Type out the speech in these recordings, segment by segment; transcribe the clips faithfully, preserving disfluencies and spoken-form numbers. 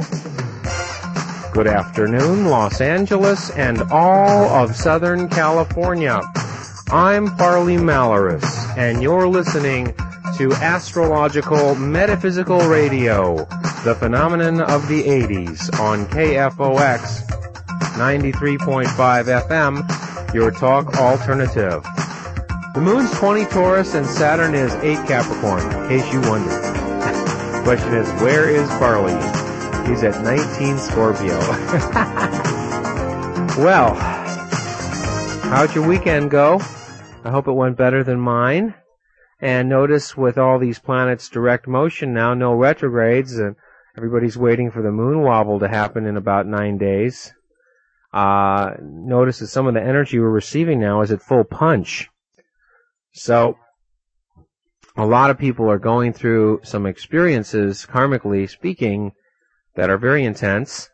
Good afternoon, Los Angeles and all of Southern California. I'm Farley Malaris, and you're listening to Astrological Metaphysical Radio, the phenomenon of the eighties on K F O X ninety-three point five F M, your talk alternative. The moon's twenty Taurus and Saturn is eight Capricorn, in case you wondered. Question is, where is Farley? He's at nineteen Scorpio. Well, how'd your weekend go? I hope it went better than mine. And notice with all these planets direct motion now, no retrogrades, and everybody's waiting for the moon wobble to happen in about nine days. Uh, notice that some of the energy we're receiving now is at full punch. So, a lot of people are going through some experiences, karmically speaking, that are very intense.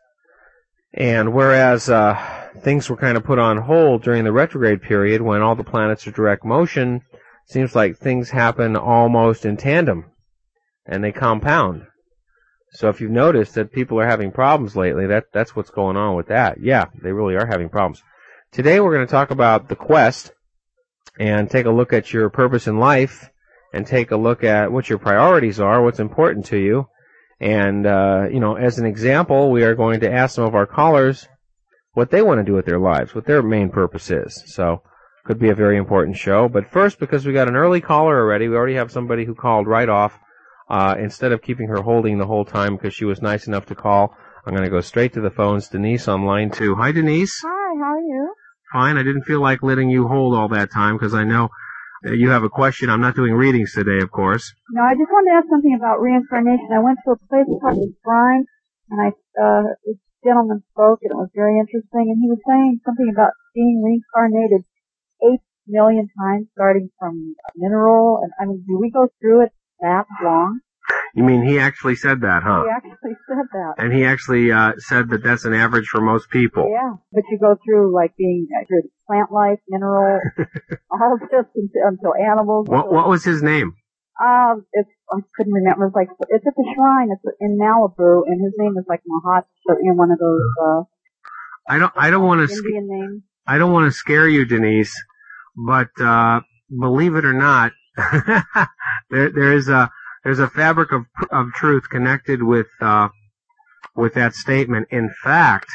And whereas uh, things were kind of put on hold during the retrograde period when all the planets are direct motion, seems like things happen almost in tandem, and they compound. So if you've noticed that people are having problems lately, that that's what's going on with that. Yeah, they really are having problems. Today we're going to talk about the quest and take a look at your purpose in life and take a look at what your priorities are, what's important to you. And, uh, you know, as an example, we are going to ask some of our callers what they want to do with their lives, what their main purpose is. So, could be a very important show. But first, because we got an early caller already, we already have somebody who called right off. Uh, instead of keeping her holding the whole time because she was nice enough to call, I'm going to go straight to the phones. Denise on line two. Hi, Denise. Hi, how are you? Fine. I didn't feel like letting you hold all that time because I know you have a question. I'm not doing readings today, of course. No, I just wanted to ask something about reincarnation. I went to a place called the Shrine, and I, uh, this gentleman spoke, and it was very interesting, and he was saying something about being reincarnated eight million times, starting from a mineral, and I mean, do we go through it that long? You mean he actually said that, huh? He actually said that. And he actually uh, said that that's an average for most people. Yeah, but you go through, like, being uh, through plant life, mineral, all of this until, until animals. What What was his name? Um, it's, I couldn't remember. It's like, it's at the Shrine. It's in Malibu, and his name is like Mahat, in one of those, uh, I don't, I don't want to, Indian sc- names. I don't want to scare you, Denise, but, uh, believe it or not, there, there is a, there's a fabric of, of truth connected with, uh, with that statement. In fact,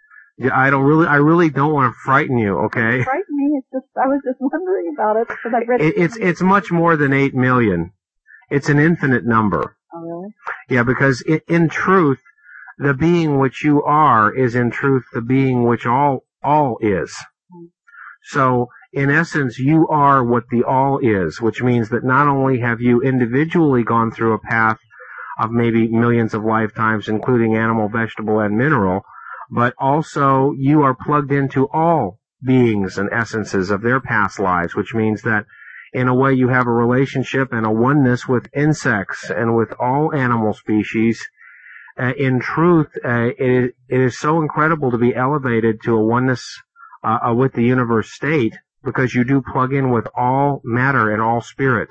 I don't really, I really don't want to frighten you, okay? It frightened me. It's just, I was just wondering about it because I've read it. It's, it's much more than eight million. It's an infinite number. Oh, really? Yeah, because it, in truth, the being which you are is in truth the being which all, all is. Mm-hmm. So, in essence, you are what the all is, which means that not only have you individually gone through a path of maybe millions of lifetimes, including animal, vegetable, and mineral, but also you are plugged into all beings and essences of their past lives, which means that in a way you have a relationship and a oneness with insects and with all animal species. Uh, in truth, uh, it, it is so incredible to be elevated to a oneness uh, uh, with the universe state, because you do plug in with all matter and all spirit.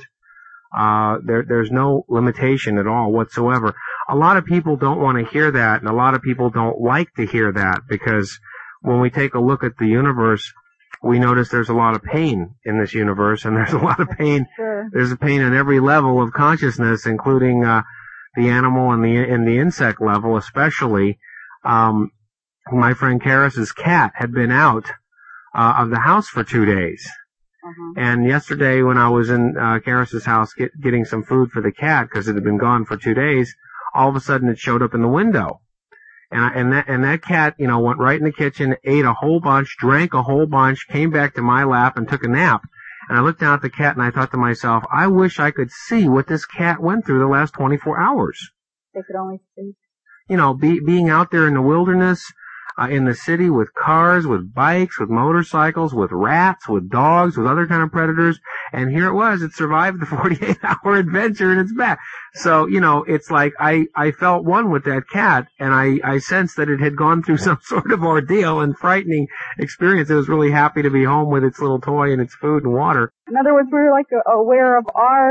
Uh, there, there's no limitation at all whatsoever. A lot of people don't want to hear that, and a lot of people don't like to hear that, because when we take a look at the universe, we notice there's a lot of pain in this universe, and there's a lot of pain. Sure. There's a pain at every level of consciousness, including uh, the animal and the and the insect level, especially. Um, my friend Karis's cat had been out Uh, of the house for two days. Uh-huh. And yesterday when I was in uh, Karis's house get, getting some food for the cat because it had been gone for two days, all of a sudden it showed up in the window. And I, and that and that cat, you know, went right in the kitchen, ate a whole bunch, drank a whole bunch, came back to my lap and took a nap. And I looked down at the cat and I thought to myself, I wish I could see what this cat went through the last twenty-four hours. They could only see. You know, be, being out there in the wilderness, Uh, in the city with cars, with bikes, with motorcycles, with rats, with dogs, with other kind of predators. And here it was. It survived the forty-eight hour adventure and it's back. So, you know, it's like I, I felt one with that cat, and I, I sensed that it had gone through some sort of ordeal and frightening experience. It was really happy to be home with its little toy and its food and water. In other words, we're like aware of our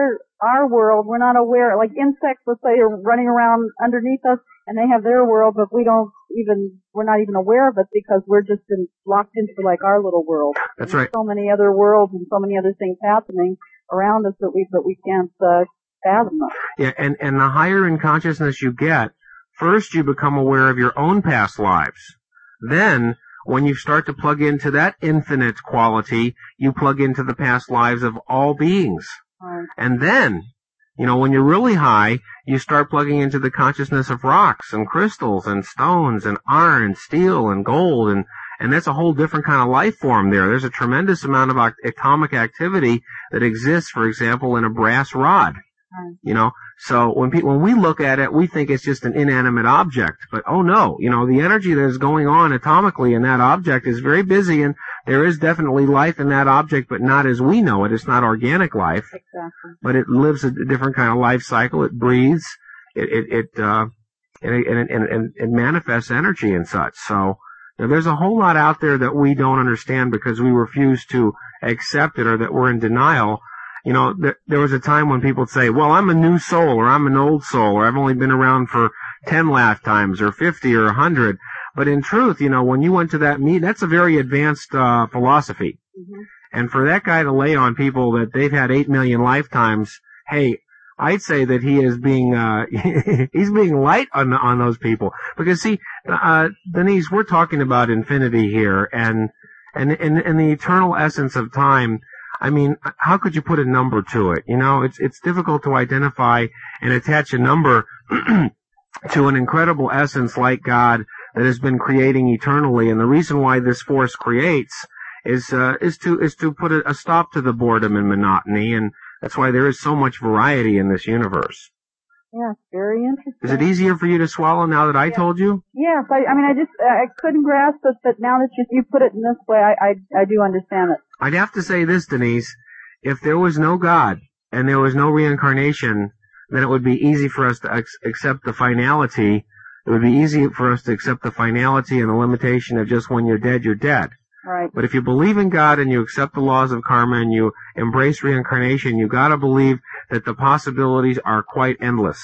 our world, we're not aware. Like insects, let's say, are running around underneath us, and they have their world, but we don't even, we're not even aware of it because we're just in, locked into like our little world. That's and right. So many other worlds and so many other things happening around us that we that we can't uh, fathom them. Yeah, and and the higher in consciousness you get, first you become aware of your own past lives. Then, when you start to plug into that infinite quality, you plug into the past lives of all beings. Right. And then, you know, when you're really high, you start plugging into the consciousness of rocks and crystals and stones and iron and steel and gold, and and that's a whole different kind of life form there. There's a tremendous amount of atomic activity that exists, for example, in a brass rod. Right. You know, so when pe- when we look at it, we think it's just an inanimate object. But oh no, you know, the energy that is going on atomically in that object is very busy, and there is definitely life in that object, but not as we know it. It's not organic life. Exactly. But it lives a different kind of life cycle. It breathes. It it it uh, and it, and, and, and it manifests energy and such. So you know, there's a whole lot out there that we don't understand because we refuse to accept it, or that we're in denial. You know, th- there was a time when people would say, well, I'm a new soul, or I'm an old soul, or I've only been around for ten lifetimes, or fifty, or a hundred. But in truth, you know, when you went to that meet, that's a very advanced uh, philosophy. Mm-hmm. And for that guy to lay on people that they've had eight million lifetimes, hey, I'd say that he is being, uh, he's being light on, on those people. Because see, uh, Denise, we're talking about infinity here, and, and, and, and the eternal essence of time. I mean, how could you put a number to it? You know, it's, it's difficult to identify and attach a number to an incredible essence like God that has been creating eternally. And the reason why this force creates is, uh, is to, is to put a, a stop to the boredom and monotony. And that's why there is so much variety in this universe. Yeah, it's very interesting. Is it easier for you to swallow now that I yeah. told you? Yes, I, I mean, I just, I couldn't grasp it, but now that you, you put it in this way, I, I, I do understand it. I'd have to say this, Denise. If there was no God and there was no reincarnation, then it would be easy for us to ex- accept the finality. It would be easy for us to accept the finality and the limitation of just when you're dead, you're dead. Right. But if you believe in God and you accept the laws of karma and you embrace reincarnation, you gotta believe that the possibilities are quite endless.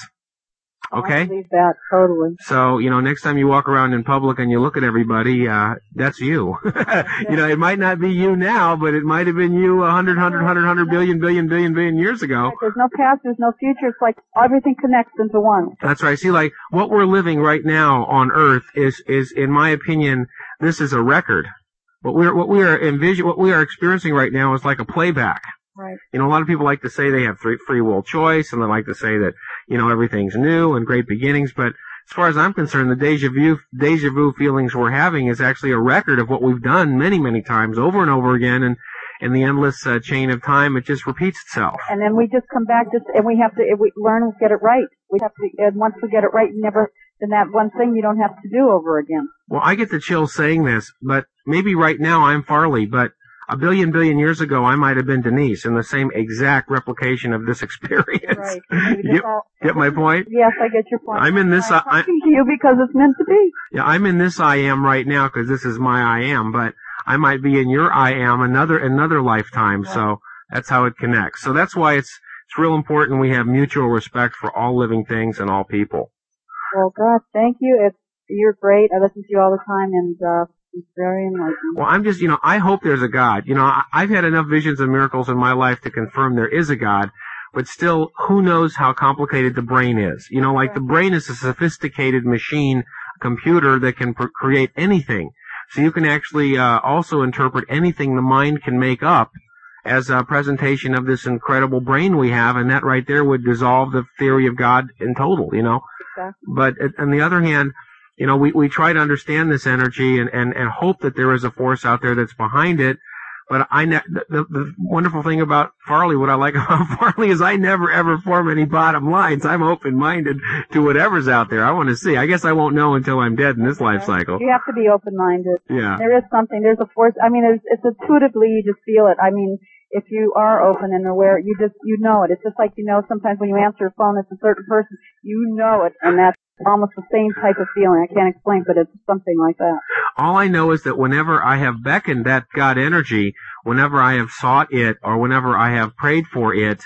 Okay? I believe that totally. So, you know, next time you walk around in public and you look at everybody, uh, that's you. You know, it might not be you now, but it might have been you a hundred, hundred, hundred, hundred billion, billion, billion, billion years ago. Right. There's no past, there's no future. It's like everything connects into one. That's right. See, like, what we're living right now on Earth is, is, in my opinion, this is a record. What we're, what we are envision, what we are experiencing right now is like a playback. Right. You know, a lot of people like to say they have free, free will choice, and they like to say that, you know, everything's new and great beginnings, but as far as I'm concerned, the deja vu, deja vu feelings we're having is actually a record of what we've done many, many times over and over again, and in the endless uh, chain of time, it just repeats itself. And then we just come back just, and we have to, if we learn to get it right. We have to, and once we get it right, you never, then that one thing you don't have to do over again. Well, I get the chills saying this, but maybe right now I'm Farley, but a billion billion years ago, I might have been Denise in the same exact replication of this experience. Right. Yep. all, Get my point? Yes, I get your point. I'm in this. I'm I, talking to you because it's meant to be. Yeah, I'm in this I am right now because this is my I am, but I might be in your I am another another lifetime. Right. So that's how it connects. So that's why it's it's real important we have mutual respect for all living things and all people. Well, God, thank you. It's you're great. I listen to you all the time, and uh it's very enlightening. Well, I'm just, you know, I hope there's a God. You know, I, I've had enough visions and miracles in my life to confirm there is a God, but still, who knows how complicated the brain is. You know, like right. The brain is a sophisticated machine, computer that can pr- create anything. So you can actually uh, also interpret anything the mind can make up as a presentation of this incredible brain we have, and that right there would dissolve the theory of God in total, you know. Exactly. But on the other hand, you know, we, we try to understand this energy and, and, and hope that there is a force out there that's behind it. But I ne- the, the wonderful thing about Farley, what I like about Farley is I never ever form any bottom lines. I'm open-minded to whatever's out there. I want to see. I guess I won't know until I'm dead in this life cycle. You have to be open-minded. Yeah. There is something, there's a force, I mean, it's, it's intuitively, you just feel it. I mean, if you are open and aware, you just, you know it. It's just like, you know, sometimes when you answer a phone, it's a certain person, you know it, and that's almost the same type of feeling. I can't explain, but it's something like that. All I know is that whenever I have beckoned that God energy, whenever I have sought it, or whenever I have prayed for it,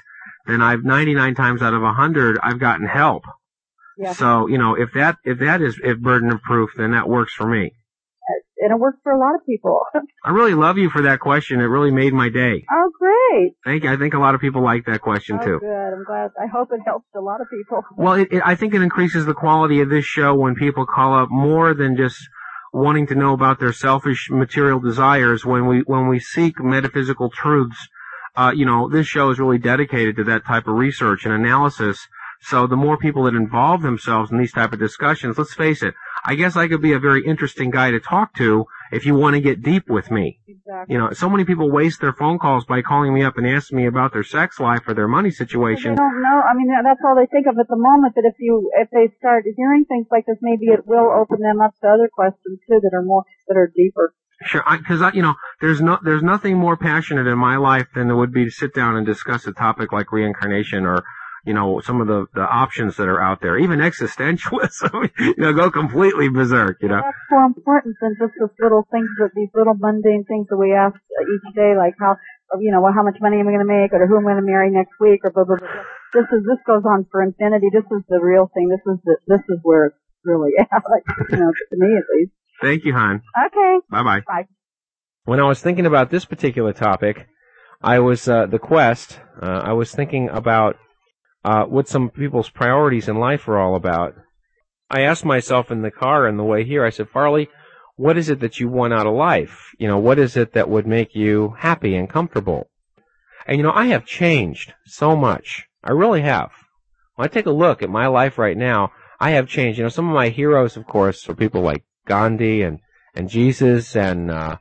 then I've ninety-nine times out of one hundred, I've gotten help. Yeah. So, you know, if that, if that is, if burden of proof, then that works for me. And it works for a lot of people. I really love you for that question. It really made my day. Oh, great. Thank you. I think a lot of people like that question, oh, too. Good. I'm glad. I hope it helps a lot of people. Well, it, it, I think it increases the quality of this show when people call up more than just wanting to know about their selfish material desires. When we, when we seek metaphysical truths, uh, you know, this show is really dedicated to that type of research and analysis. So the more people that involve themselves in these type of discussions, let's face it, I guess I could be a very interesting guy to talk to if you want to get deep with me. Exactly. You know, so many people waste their phone calls by calling me up and asking me about their sex life or their money situation. They don't know. I mean, that's all they think of at the moment, that if you, if they start hearing things like this, maybe it will open them up to other questions too that are more, that are deeper. Sure, because I, I, you know, there's no, there's nothing more passionate in my life than there would be to sit down and discuss a topic like reincarnation or, you know, some of the, the options that are out there, even existentialism, you know, go completely berserk, you know. That's more important than just those little things, that these little mundane things that we ask each day, like how, you know, well, how much money am I going to make, or who am I going to marry next week, or blah, blah, blah. This is, this goes on for infinity. This is the real thing. This is the, this is where it's really at, you know, to me at least. Thank you, hon. Okay. Bye-bye. Bye. When I was thinking about this particular topic, I was, uh, the quest, uh, I was thinking about Uh, what some people's priorities in life are all about. I asked myself in the car on the way here, I said, Farley, what is it that you want out of life? You know, what is it that would make you happy and comfortable? And, you know, I have changed so much. I really have. When I take a look at my life right now, I have changed. You know, some of my heroes, of course, are people like Gandhi and, and Jesus and uh,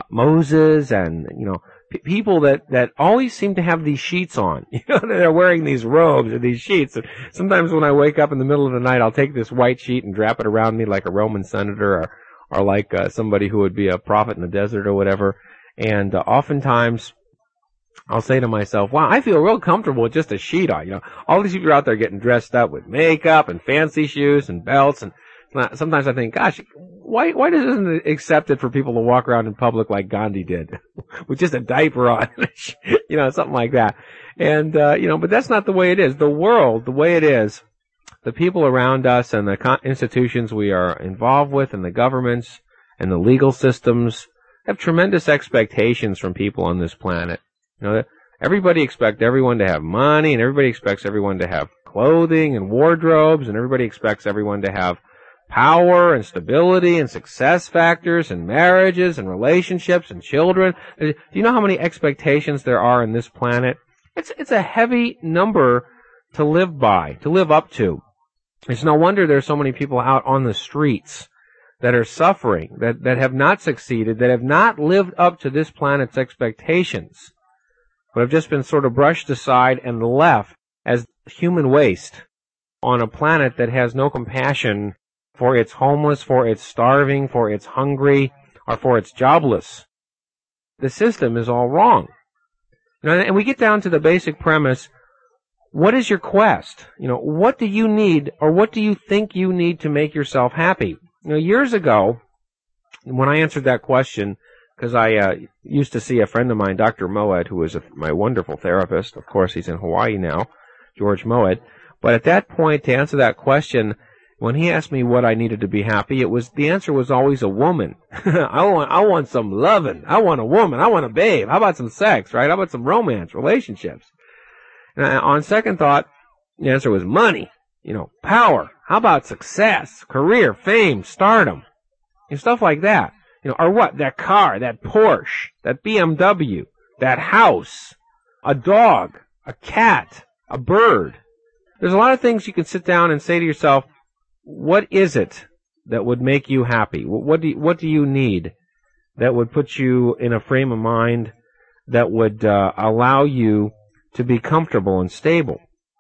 Moses and, you know, people that, that always seem to have these sheets on. You know, they're wearing these robes or these sheets. And sometimes when I wake up in the middle of the night, I'll take this white sheet and wrap it around me like a Roman senator or, or like uh, somebody who would be a prophet in the desert or whatever. And uh, oftentimes I'll say to myself, wow, I feel real comfortable with just a sheet on. You know, all these people are out there getting dressed up with makeup and fancy shoes and belts. And sometimes I think, gosh, why why isn't it accepted for people to walk around in public like Gandhi did, with just a diaper on, you know, something like that. And uh, you know, but that's not the way it is. The world, the way it is, the people around us and the con- institutions we are involved with, and the governments and the legal systems have tremendous expectations from people on this planet. You know, everybody expects everyone to have money, and everybody expects everyone to have clothing and wardrobes, and everybody expects everyone to have power and stability and success factors and marriages and relationships and children. Do you know how many expectations there are in this planet? It's, it's a heavy number to live by, to live up to. It's no wonder there's so many people out on the streets that are suffering, that, that have not succeeded, that have not lived up to this planet's expectations, but have just been sort of brushed aside and left as human waste on a planet that has no compassion for its homeless, for its starving, for its hungry, or for its jobless. The system is all wrong. You know, and we get down to the basic premise, what is your quest? You know, what do you need, or what do you think you need to make yourself happy? You know, years ago, when I answered that question, because I uh, used to see a friend of mine, Doctor Moed, who was a, my wonderful therapist. Of course, he's in Hawaii now, George Moed. But at that point, to answer that question, when he asked me what I needed to be happy, it was, the answer was always a woman. I want, I want some loving. I want a woman. I want a babe. How about some sex, right? How about some romance, relationships? And on second thought, the answer was money, you know, power. How about success, career, fame, stardom, and stuff like that? You know, or what? That car, that Porsche, that B M W, that house, a dog, a cat, a bird. There's a lot of things you can sit down and say to yourself, what is it that would make you happy? What do you, what do you need that would put you in a frame of mind that would uh, allow you to be comfortable and stable?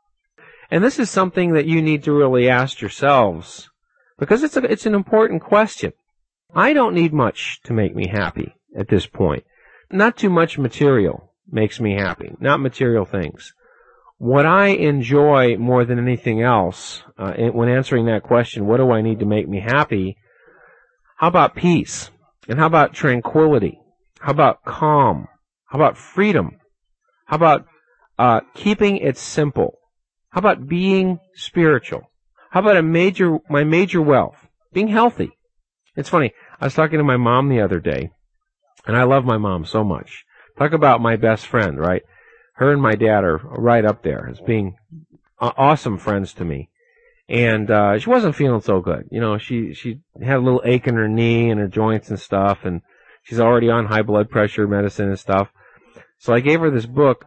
And this is something that you need to really ask yourselves, because it's a, it's an important question. I don't need much to make me happy at this point. Not too much material makes me happy, not material things. What I enjoy more than anything else, uh, when answering that question, what do I need to make me happy? How about peace? And how about tranquility? How about calm? How about freedom? How about uh, keeping it simple? How about being spiritual? How about a major, my major wealth? Being healthy. It's funny. I was talking to my mom the other day, and I love my mom so much. Talk about my best friend, right? Her and my dad are right up there as being awesome friends to me. And uh she wasn't feeling so good. You know, she she had a little ache in her knee and her joints and stuff, and she's already on high blood pressure medicine and stuff. So I gave her this book,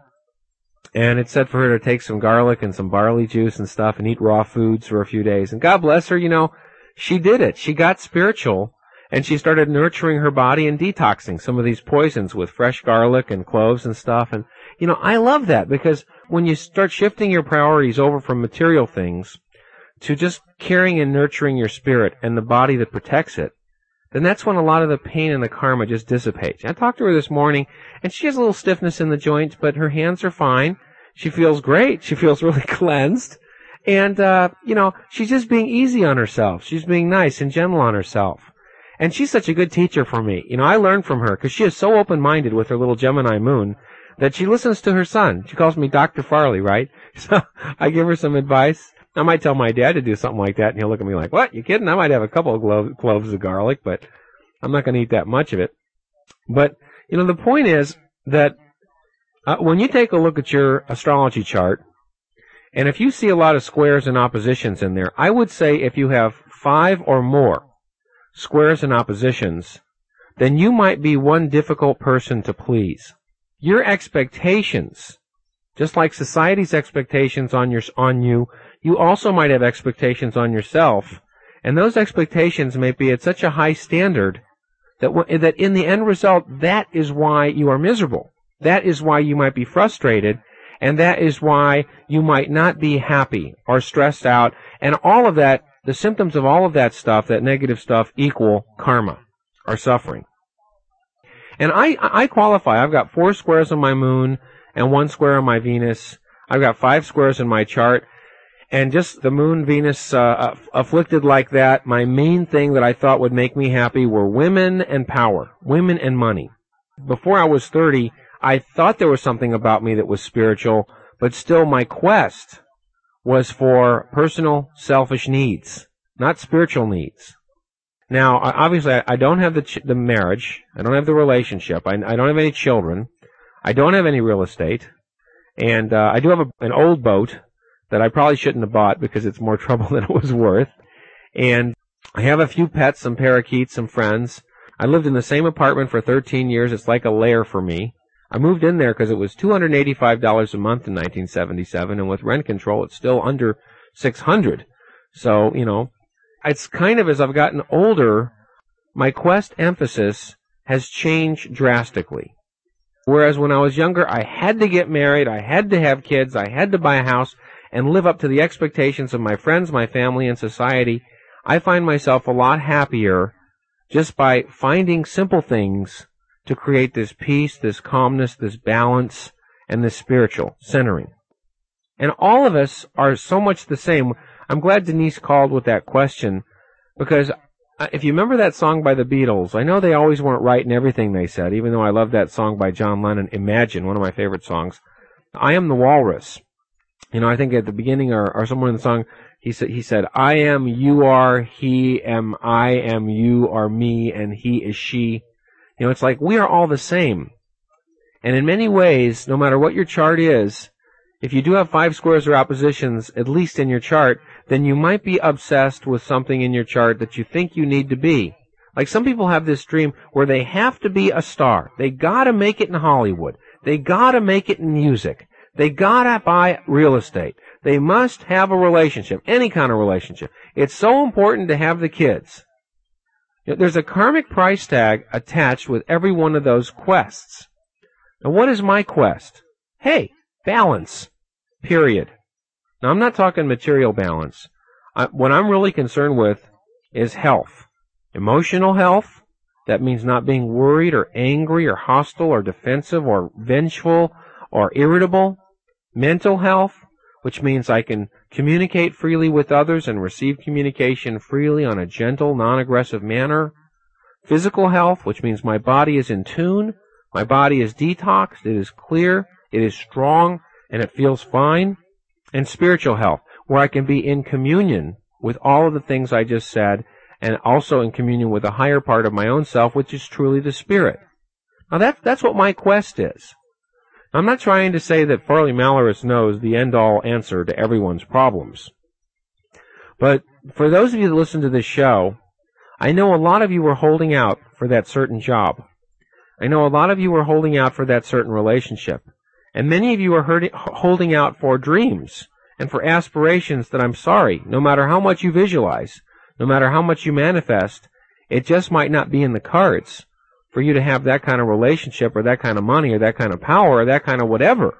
and it said for her to take some garlic and some barley juice and stuff and eat raw foods for a few days. And God bless her, you know, she did it. She got spiritual, and she started nurturing her body and detoxing some of these poisons with fresh garlic and cloves and stuff. And, you know, I love that, because when you start shifting your priorities over from material things to just caring and nurturing your spirit and the body that protects it, then that's when a lot of the pain and the karma just dissipates. I talked to her this morning, and she has a little stiffness in the joints, but her hands are fine. She feels great. She feels really cleansed. And, uh, you know, she's just being easy on herself. She's being nice and gentle on herself. And she's such a good teacher for me. You know, I learned from her, because she is so open-minded with her little Gemini moon that she listens to her son. She calls me Doctor Farley, right? So I give her some advice. I might tell my dad to do something like that, and he'll look at me like, what, you kidding? I might have a couple of clo- cloves of garlic, but I'm not going to eat that much of it. But, you know, the point is that uh, when you take a look at your astrology chart, and if you see a lot of squares and oppositions in there, I would say if you have five or more squares and oppositions, then you might be one difficult person to please. Your expectations, just like society's expectations on your, on you, you also might have expectations on yourself, and those expectations may be at such a high standard that w- that in the end result, that is why you are miserable. That is why you might be frustrated, and that is why you might not be happy or stressed out, and all of that, the symptoms of all of that stuff, that negative stuff, equal karma, or suffering. And I, I qualify. I've got four squares on my moon and one square on my Venus. I've got five squares in my chart. And just the moon, Venus, uh, afflicted like that, my main thing that I thought would make me happy were women and power, women and money. Before I was thirty, I thought there was something about me that was spiritual, but still my quest was for personal, selfish needs, not spiritual needs. Now, obviously, I don't have the ch- the marriage. I don't have the relationship. I, I don't have any children. I don't have any real estate. And uh, I do have a, an old boat that I probably shouldn't have bought because it's more trouble than it was worth. And I have a few pets, some parakeets, some friends. I lived in the same apartment for thirteen years. It's like a lair for me. I moved in there because it was two hundred eighty-five dollars a month in nineteen seventy-seven, and with rent control, it's still under six hundred dollars. So, you know, it's kind of as I've gotten older, my quest emphasis has changed drastically. Whereas when I was younger, I had to get married, I had to have kids, I had to buy a house, and live up to the expectations of my friends, my family, and society. I find myself a lot happier just by finding simple things to create this peace, this calmness, this balance, and this spiritual centering. And all of us are so much the same. I'm glad Denise called with that question, because if you remember that song by the Beatles, I know they always weren't right in everything they said, even though I love that song by John Lennon, Imagine, one of my favorite songs. I am the walrus. You know, I think at the beginning or, or somewhere in the song, he said, he said, I am, you are, he am, I am, you are me, and he is she. You know, it's like we are all the same. And in many ways, no matter what your chart is, if you do have five squares or oppositions, at least in your chart, then you might be obsessed with something in your chart that you think you need to be. Like some people have this dream where they have to be a star. They gotta make it in Hollywood. They gotta make it in music. They gotta buy real estate. They must have a relationship, any kind of relationship. It's so important to have the kids. There's a karmic price tag attached with every one of those quests. Now, what is my quest? Hey, balance. Period. Now, I'm not talking material balance. I, what I'm really concerned with is health. Emotional health. That means not being worried or angry or hostile or defensive or vengeful or irritable. Mental health, which means I can communicate freely with others and receive communication freely on a gentle, non-aggressive manner. Physical health, which means my body is in tune, my body is detoxed, it is clear, it is strong, and it feels fine, and spiritual health, where I can be in communion with all of the things I just said, and also in communion with a higher part of my own self, which is truly the spirit. Now that's, that's what my quest is. I'm not trying to say that Farley Malaris knows the end-all answer to everyone's problems. But for those of you that listen to this show, I know a lot of you are holding out for that certain job. I know a lot of you are holding out for that certain relationship. And many of you are hurting, holding out for dreams and for aspirations that, I'm sorry, no matter how much you visualize, no matter how much you manifest, it just might not be in the cards for you to have that kind of relationship or that kind of money or that kind of power or that kind of whatever.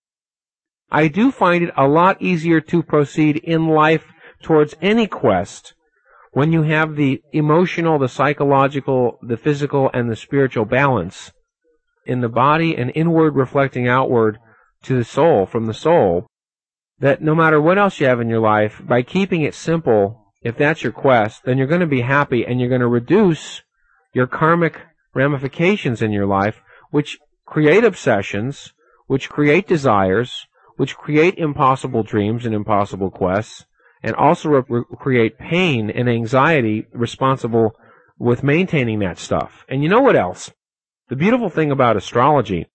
I do find it a lot easier to proceed in life towards any quest when you have the emotional, the psychological, the physical, and the spiritual balance in the body and inward reflecting outward to the soul, from the soul, that no matter what else you have in your life, by keeping it simple, if that's your quest, then you're going to be happy and you're going to reduce your karmic ramifications in your life, which create obsessions, which create desires, which create impossible dreams and impossible quests, and also re- create pain and anxiety responsible with maintaining that stuff. And you know what else? The beautiful thing about astrology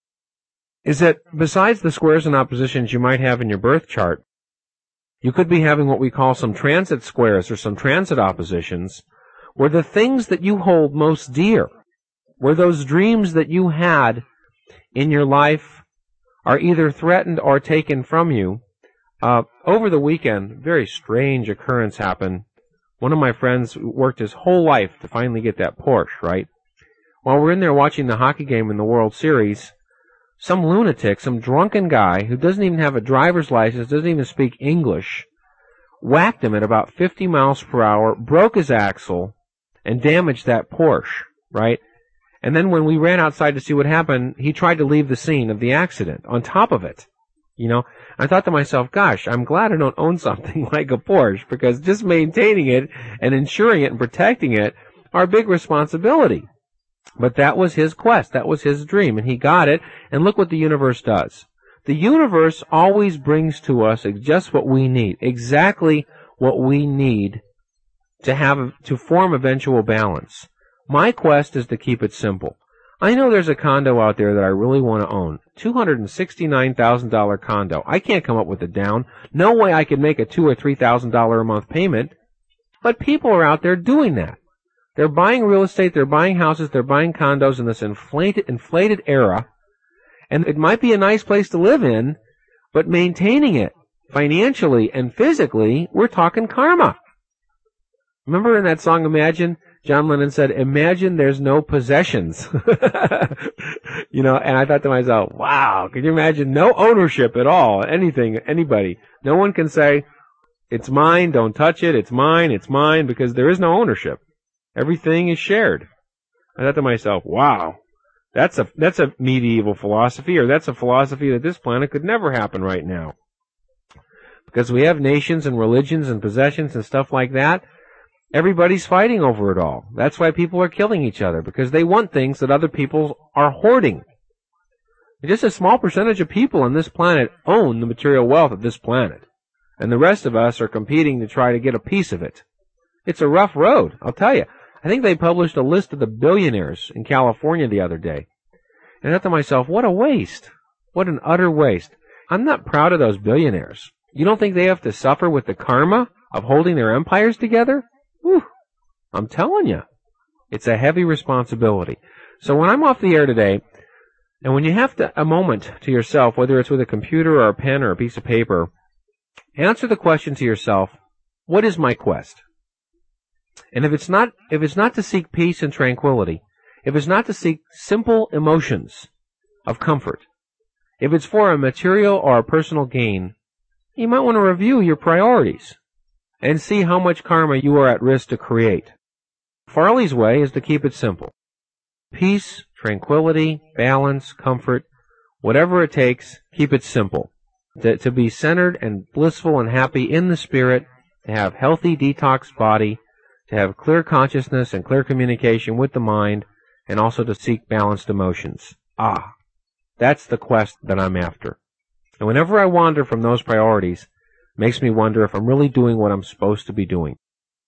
is that besides the squares and oppositions you might have in your birth chart, you could be having what we call some transit squares or some transit oppositions, where the things that you hold most dear, where those dreams that you had in your life are either threatened or taken from you. Uh, over the weekend, very strange occurrence happened. One of my friends worked his whole life to finally get that Porsche, right? While we're in there watching the hockey game in the World Series, some lunatic, some drunken guy who doesn't even have a driver's license, doesn't even speak English, whacked him at about fifty miles per hour, broke his axle, and damaged that Porsche, right? And then when we ran outside to see what happened, he tried to leave the scene of the accident on top of it. You know, I thought to myself, gosh, I'm glad I don't own something like a Porsche, because just maintaining it and insuring it and protecting it are a big responsibility. But that was his quest. That was his dream, and he got it. And look what the universe does. The universe always brings to us just what we need, exactly what we need to have to form eventual balance. My quest is to keep it simple. I know there's a condo out there that I really want to own. two hundred sixty-nine thousand dollars condo. I can't come up with a down. No way I could make a two thousand or three thousand dollars a month payment. But people are out there doing that. They're buying real estate, they're buying houses, they're buying condos in this inflated, inflated era. And it might be a nice place to live in, but maintaining it financially and physically, we're talking karma. Remember in that song, Imagine? John Lennon said, imagine there's no possessions. You know, and I thought to myself, wow, could you imagine no ownership at all, anything, anybody. No one can say, it's mine, don't touch it, it's mine, it's mine, because there is no ownership. Everything is shared. I thought to myself, wow, that's a, that's a medieval philosophy, or that's a philosophy that this planet could never happen right now. Because we have nations and religions and possessions and stuff like that. Everybody's fighting over it all. That's why people are killing each other, because they want things that other people are hoarding. Just a small percentage of people on this planet own the material wealth of this planet, and the rest of us are competing to try to get a piece of it. It's a rough road, I'll tell you. I think they published a list of the billionaires in California the other day. And I thought to myself, what a waste. What an utter waste. I'm not proud of those billionaires. You don't think they have to suffer with the karma of holding their empires together? Whew, I'm telling you, it's a heavy responsibility. So when I'm off the air today, and when you have to, a moment to yourself, whether it's with a computer or a pen or a piece of paper, answer the question to yourself, what is my quest? And if it's not, if it's not to seek peace and tranquility, if it's not to seek simple emotions of comfort, if it's for a material or a personal gain, you might want to review your priorities and see how much karma you are at risk to create. Farley's way is to keep it simple. Peace, tranquility, balance, comfort, whatever it takes, keep it simple. To, to be centered and blissful and happy in the spirit, to have healthy detox body, to have clear consciousness and clear communication with the mind, and also to seek balanced emotions. Ah, that's the quest that I'm after. And whenever I wander from those priorities, it makes me wonder if I'm really doing what I'm supposed to be doing.